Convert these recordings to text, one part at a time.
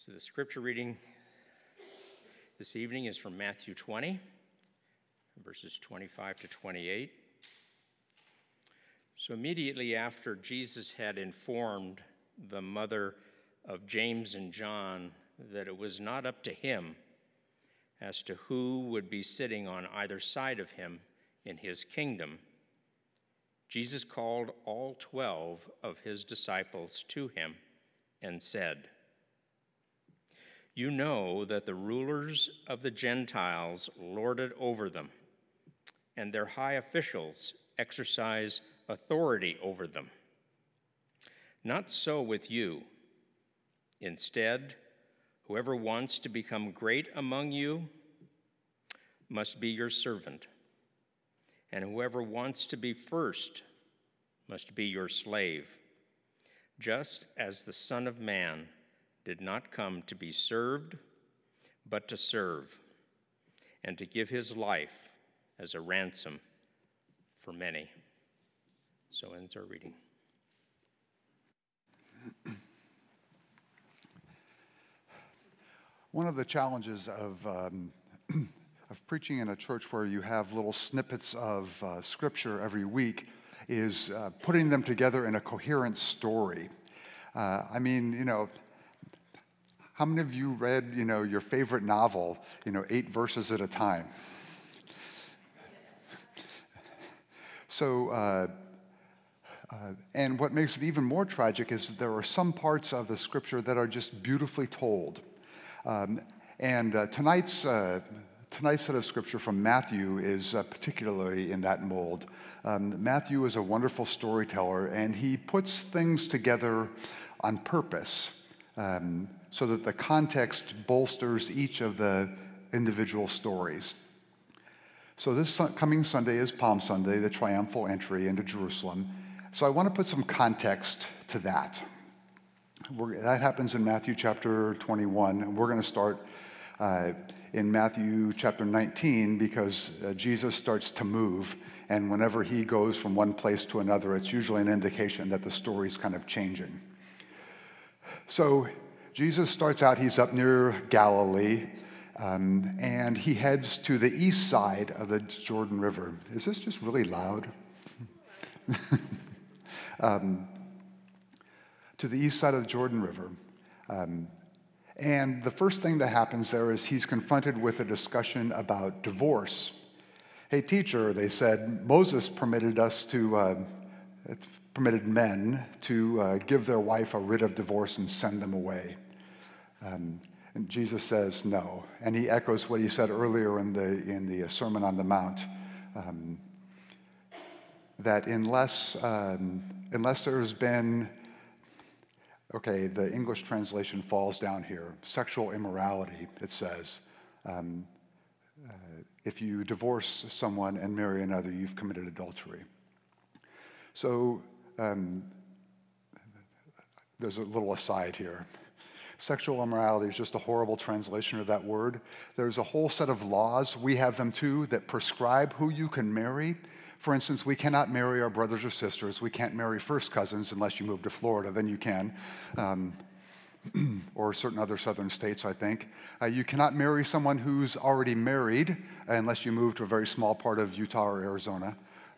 So the scripture reading this evening is from Matthew 20, verses 25 to 28. So immediately after Jesus had informed the mother of James and John that it was not up to him as to who would be sitting on either side of him in his kingdom, Jesus called all 12 of his disciples to him and said, "You know that the rulers of the Gentiles lord it over them, and their high officials exercise authority over them. Not so with you. Instead, whoever wants to become great among you must be your servant, and whoever wants to be first must be your slave, just as the Son of Man did not come to be served, but to serve, and to give his life as a ransom for many." So ends our reading. One of the challenges of preaching in a church where you have little snippets of scripture every week is putting them together in a coherent story. How many of you read, your favorite novel, 8 verses at a time? So, and what makes it even more tragic is that there are some parts of the scripture that are just beautifully told. Tonight's set of scripture from Matthew is particularly in that mold. Matthew is a wonderful storyteller, and he puts things together on purpose so that the context bolsters each of the individual stories. So this coming Sunday is Palm Sunday, the triumphal entry into Jerusalem. So I want to put some context to that. That happens in Matthew chapter 21, and we're going to start in Matthew chapter 19 because Jesus starts to move, and whenever he goes from one place to another, it's usually an indication that the story's kind of changing. So Jesus starts out, he's up near Galilee, and he heads to the east side of the Jordan River. Is this just really loud? To the east side of the Jordan River. And the first thing that happens there is he's confronted with a discussion about divorce. "Hey, teacher," they said, "Moses permitted men to give their wife a writ of divorce and send them away." And Jesus says no. And he echoes what he said earlier in the Sermon on the Mount, that unless there's been, the English translation falls down here, sexual immorality, it says, if you divorce someone and marry another, you've committed adultery. So there's a little aside here. Sexual immorality is just a horrible translation of that word. There's a whole set of laws, we have them too, that prescribe who you can marry. For instance, we cannot marry our brothers or sisters. We can't marry first cousins unless you move to Florida, then you can. Or certain other southern states, I think. You cannot marry someone who's already married unless you move to a very small part of Utah or Arizona.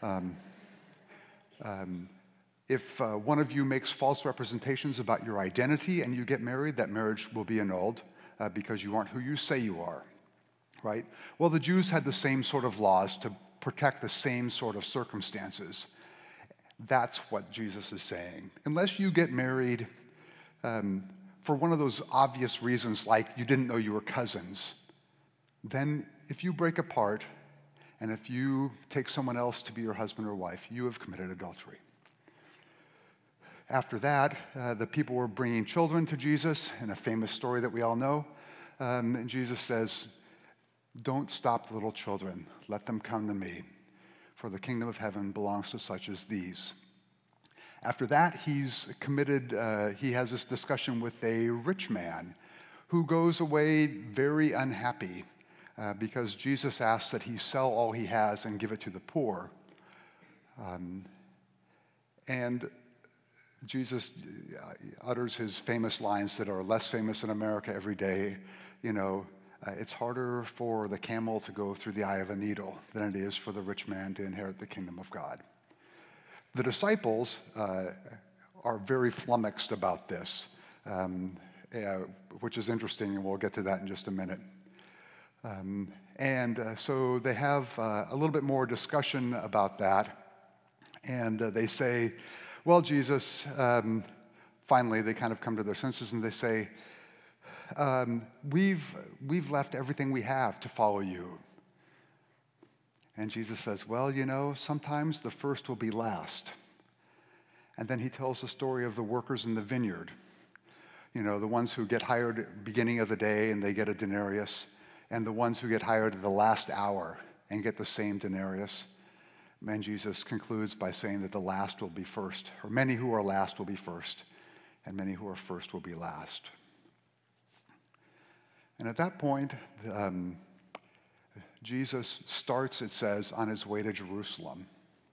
If one of you makes false representations about your identity and you get married, that marriage will be annulled because you aren't who you say you are, right? Well, the Jews had the same sort of laws to protect the same sort of circumstances. That's what Jesus is saying. Unless you get married for one of those obvious reasons, like you didn't know you were cousins, then if you break apart and if you take someone else to be your husband or wife, you have committed adultery. After that, the people were bringing children to Jesus in a famous story that we all know. And Jesus says, "Don't stop the little children. Let them come to me, for the kingdom of heaven belongs to such as these." After that, he has this discussion with a rich man who goes away very unhappy because Jesus asks that he sell all he has and give it to the poor. And Jesus utters his famous lines that are less famous in America every day. It's harder for the camel to go through the eye of a needle than it is for the rich man to inherit the kingdom of God. The disciples are very flummoxed about this, which is interesting, and we'll get to that in just a minute. So they have a little bit more discussion about that, and they say, well, Jesus, finally they kind of come to their senses and they say, we've left everything we have to follow you. And Jesus says, well, sometimes the first will be last. And then he tells the story of the workers in the vineyard. The ones who get hired at the beginning of the day and they get a denarius, and the ones who get hired at the last hour and get the same denarius. And Jesus concludes by saying that the last will be first, or many who are last will be first, and many who are first will be last. And at that point, Jesus starts, it says, on his way to Jerusalem.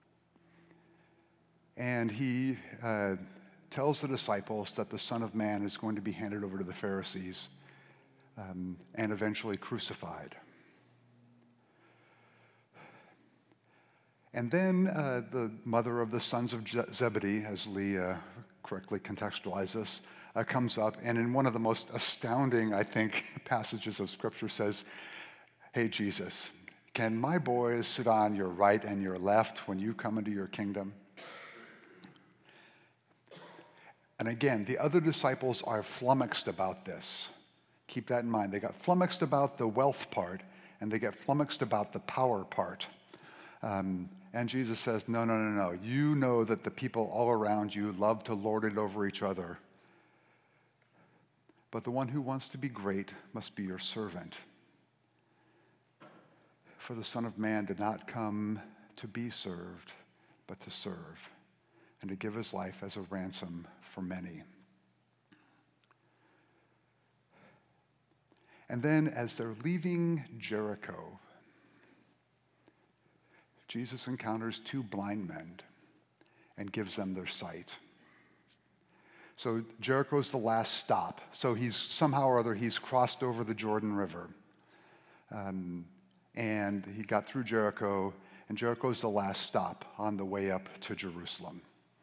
And he tells the disciples that the Son of Man is going to be handed over to the Pharisees and eventually crucified. And then the mother of the sons of Zebedee, as Lee correctly contextualized this, comes up, and in one of the most astounding, I think, passages of Scripture says, hey, Jesus, can my boys sit on your right and your left when you come into your kingdom? And again, the other disciples are flummoxed about this. Keep that in mind. They got flummoxed about the wealth part, and they get flummoxed about the power part. And Jesus says, no. You know that the people all around you love to lord it over each other. But the one who wants to be great must be your servant. For the Son of Man did not come to be served, but to serve, and to give his life as a ransom for many. And then as they're leaving Jericho, Jesus encounters two blind men and gives them their sight. So Jericho's the last stop. So he's somehow or other, he's crossed over the Jordan River. And he got through Jericho, and Jericho's the last stop on the way up to Jerusalem.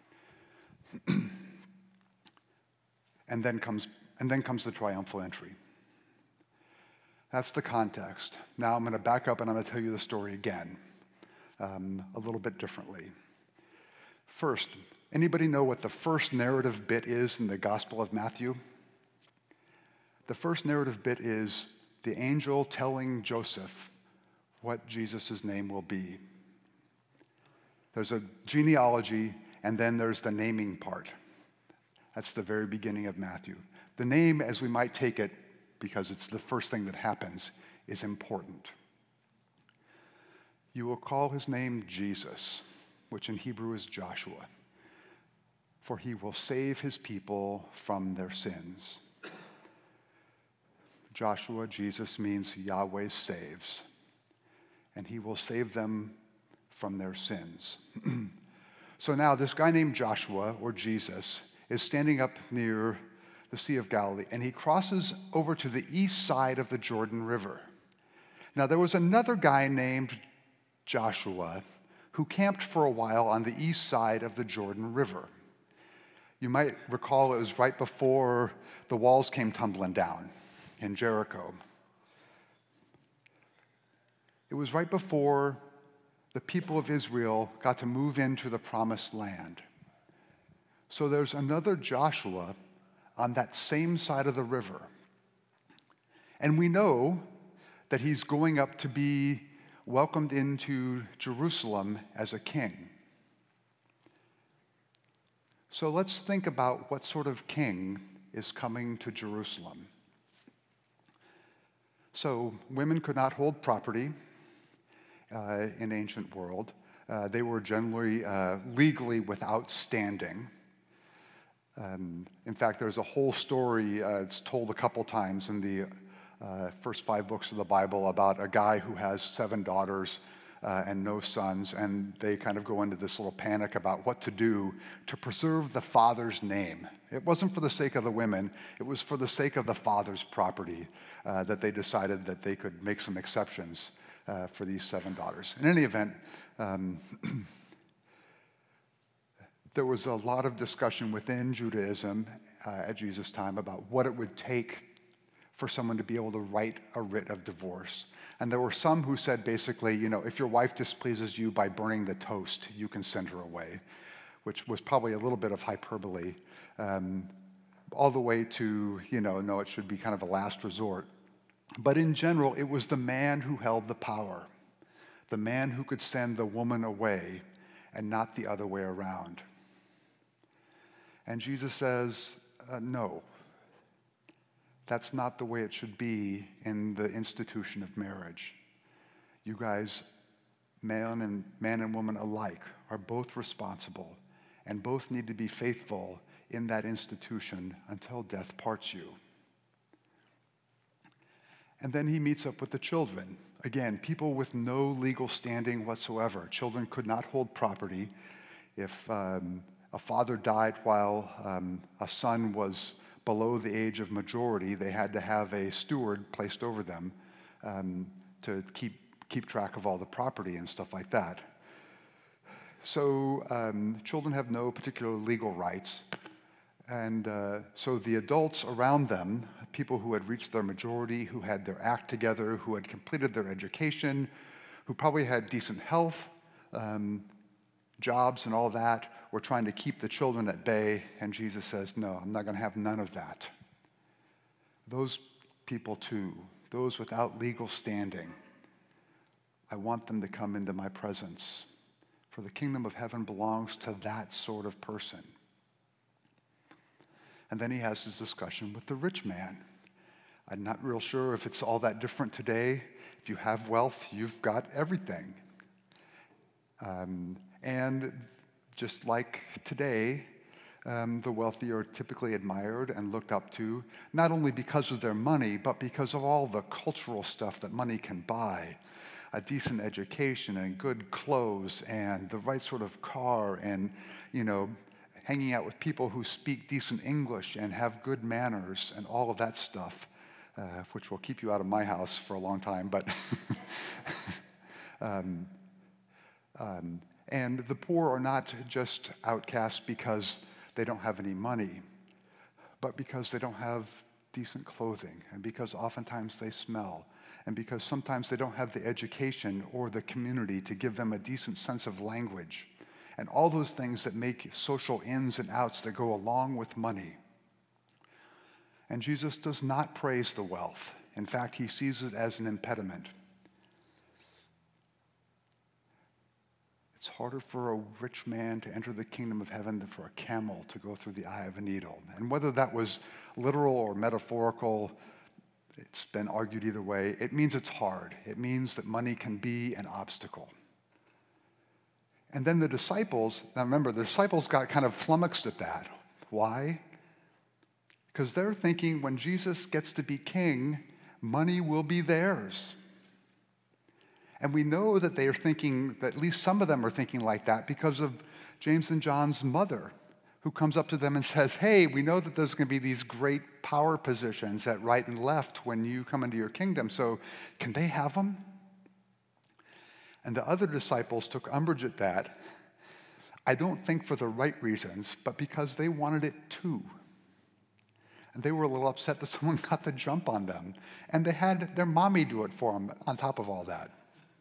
And then comes the triumphal entry. That's the context. Now I'm going to back up and I'm going to tell you the story again, a little bit differently. First, anybody know what the first narrative bit is in the Gospel of Matthew? The first narrative bit is the angel telling Joseph what Jesus' name will be. There's a genealogy, and then there's the naming part. That's the very beginning of Matthew. The name, as we might take it, because it's the first thing that happens, is important. You will call his name Jesus, which in Hebrew is Joshua, for he will save his people from their sins. Joshua, Jesus, means Yahweh saves, and he will save them from their sins. So now this guy named Joshua, or Jesus, is standing up near the Sea of Galilee, and he crosses over to the east side of the Jordan River. Now there was another guy named Joshua who camped for a while on the east side of the Jordan River. You might recall it was right before the walls came tumbling down in Jericho. It was right before the people of Israel got to move into the promised land. So there's another Joshua on that same side of the river. And we know that he's going up to be welcomed into Jerusalem as a king. So let's think about what sort of king is coming to Jerusalem. So women could not hold property in ancient world. They were generally legally without standing. In fact, there's a whole story, it's told a couple times in the first 5 books of the Bible about a guy who has 7 daughters and no sons, and they kind of go into this little panic about what to do to preserve the father's name. It wasn't for the sake of the women, it was for the sake of the father's property that they decided that they could make some exceptions for these 7 daughters. In any event, there was a lot of discussion within Judaism at Jesus' time about what it would take for someone to be able to write a writ of divorce. And there were some who said basically, if your wife displeases you by burning the toast, you can send her away, which was probably a little bit of hyperbole, all the way to, no, it should be kind of a last resort. But in general, it was the man who held the power, the man who could send the woman away and not the other way around. And Jesus says, no, that's not the way it should be in the institution of marriage. You guys, man and woman alike, are both responsible and both need to be faithful in that institution until death parts you. And then he meets up with the children. Again, people with no legal standing whatsoever. Children could not hold property. If a father died while a son was below the age of majority, they had to have a steward placed over them to keep track of all the property and stuff like that. So children have no particular legal rights. And so the adults around them, people who had reached their majority, who had their act together, who had completed their education, who probably had decent health, jobs and all that, were trying to keep the children at bay. And Jesus says, no, I'm not going to have none of that. Those people too, those without legal standing, I want them to come into my presence. For the kingdom of heaven belongs to that sort of person. And then he has his discussion with the rich man. I'm not real sure if it's all that different today. If you have wealth, you've got everything. And just like today, the wealthy are typically admired and looked up to, not only because of their money, but because of all the cultural stuff that money can buy. A decent education and good clothes and the right sort of car and, hanging out with people who speak decent English and have good manners and all of that stuff, which will keep you out of my house for a long time. But and the poor are not just outcasts because they don't have any money, but because they don't have decent clothing, and because oftentimes they smell, and because sometimes they don't have the education or the community to give them a decent sense of language, and all those things that make social ins and outs that go along with money. And Jesus does not praise the wealth. In fact, he sees it as an impediment. It's harder for a rich man to enter the kingdom of heaven than for a camel to go through the eye of a needle. And whether that was literal or metaphorical, it's been argued either way. It means it's hard. It means that money can be an obstacle. And then the disciples, now remember, the disciples got kind of flummoxed at that. Why? Because they're thinking when Jesus gets to be king, money will be theirs. And we know that they are thinking, that at least some of them are thinking like that because of James and John's mother, who comes up to them and says, hey, we know that there's going to be these great power positions at right and left when you come into your kingdom, so can they have them? And the other disciples took umbrage at that, I don't think for the right reasons, but because they wanted it too. And they were a little upset that someone got the jump on them. And they had their mommy do it for them on top of all that.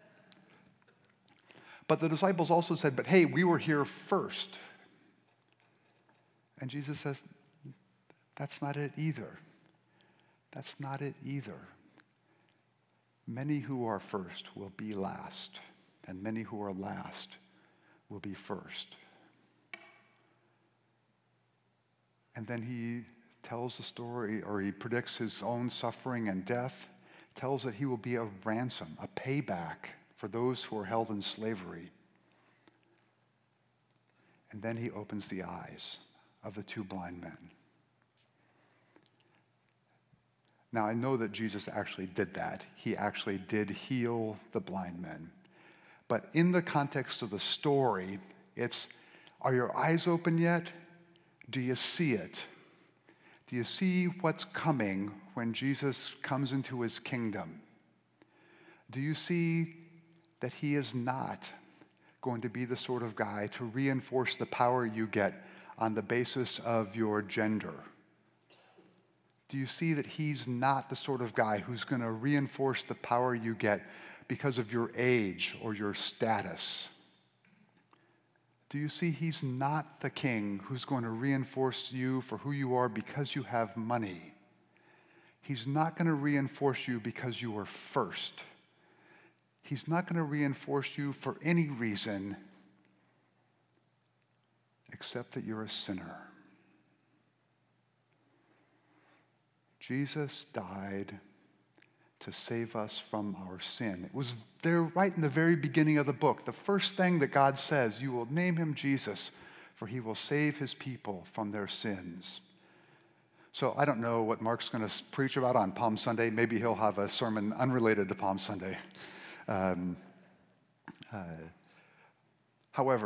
But the disciples also said, but hey, we were here first. And Jesus says, that's not it either. That's not it either. Many who are first will be last, and many who are last will be first. And then he tells the story, or he predicts his own suffering and death, tells that he will be a ransom, a payback for those who are held in slavery. And then he opens the eyes of the 2 blind men. Now, I know that Jesus actually did that. He actually did heal the blind men. But in the context of the story, it's, are your eyes open yet? Do you see it? Do you see what's coming when Jesus comes into his kingdom? Do you see that he is not going to be the sort of guy to reinforce the power you get on the basis of your gender? Do you see that he's not the sort of guy who's going to reinforce the power you get because of your age or your status? Do you see he's not the king who's going to reinforce you for who you are because you have money? He's not going to reinforce you because you are first. He's not going to reinforce you for any reason except that you're a sinner. Jesus died to save us from our sin. It was there right in the very beginning of the book. The first thing that God says, you will name him Jesus, for he will save his people from their sins. So I don't know what Mark's going to preach about on Palm Sunday. Maybe he'll have a sermon unrelated to Palm Sunday. However,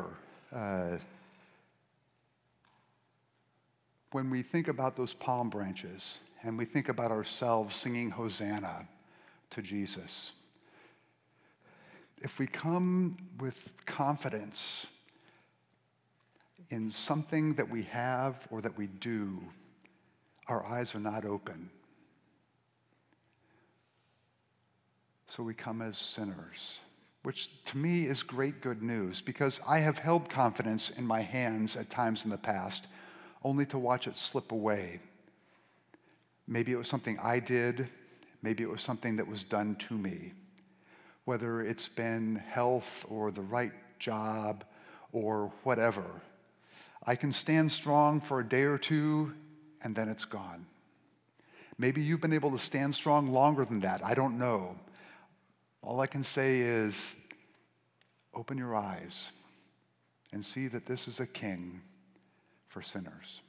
when we think about those palm branches and we think about ourselves singing Hosanna to Jesus, if we come with confidence in something that we have or that we do, our eyes are not open. So we come as sinners, which to me is great good news, because I have held confidence in my hands at times in the past, only to watch it slip away. Maybe it was something I did, maybe it was something that was done to me. Whether it's been health or the right job or whatever, I can stand strong for a day or two and then it's gone. Maybe you've been able to stand strong longer than that. I don't know. All I can say is, open your eyes and see that this is a king for sinners.